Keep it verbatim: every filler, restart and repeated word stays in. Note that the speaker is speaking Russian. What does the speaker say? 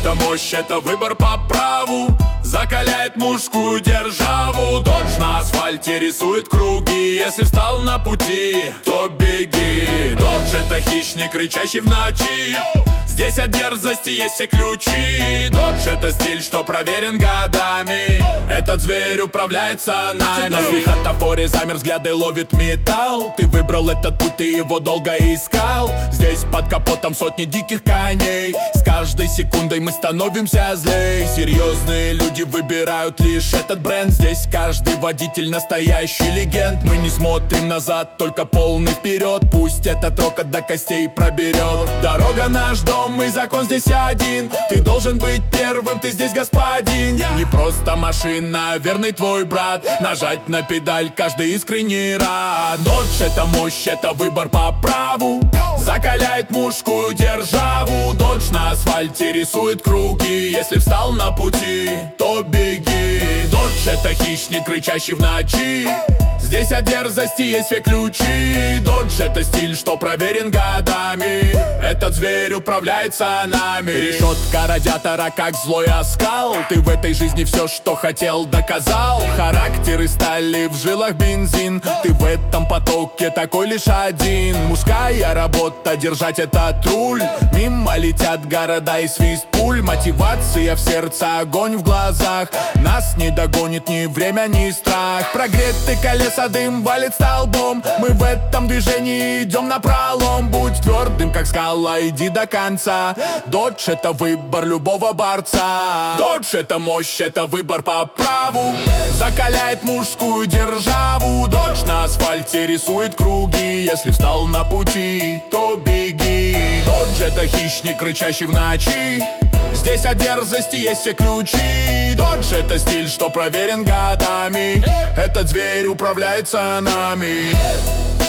это мощь, это выбор по праву. Закаляет мужскую державу. Додж на асфальте рисует круги. Если встал на пути, то беги. Додж это хищник, рычащий в ночи. Здесь от дерзости есть все ключи. Додж это стиль, что проверен годами. Этот зверь управляется нами. На светофоре замер, взгляды ловит металл. Ты выбрал этот путь, ты его долго искал. Здесь под капотом сотни диких коней. С каждой секундой мы становимся злей. Серьезные люди выбирают лишь этот бренд. Здесь каждый водитель настоящий легенд. Мы не смотрим назад, только полный вперед. Пусть этот рокот до костей проберет. Дорога наш дом, и закон здесь один. Ты должен быть первым, ты здесь господин. Не просто машина, верный твой брат. Нажать на педаль, каждый искренне рад. Додж это мощь, это выбор по праву. Закаляет мужскую державу. Додж на асфальте рисует круги. Если встал на пути, то беги. Додж это хищник, рычащий в ночи. Здесь от дерзости есть все ключи. Додж это стиль, что проверен годами. Этот зверь управляется нами. Решетка радиатора, как злой оскал. Ты в этой жизни все, что хотел, доказал. Характер и стали в жилах бензин. Ты в этом потоке такой лишь один. Мужская работа, держать этот руль. Мимо летят города и свист пуль. Мотивация в сердце, огонь в глазах. Нас не догонит ни время, ни страх. Прогретый колеса, дым валит столбом. Мы в этом движении идем напролом. Будь твердым, как скала, иди до конца. Додж это выбор любого борца. Додж это мощь, это выбор по праву. Закаляет мужскую державу. Додж на асфальте рисует круги. Если встал на пути, то беги. Додж это хищник, рычащий в ночи. Здесь от дерзости есть все ключи. Додж это стиль, что проверен годами. Этот зверь управляется нами.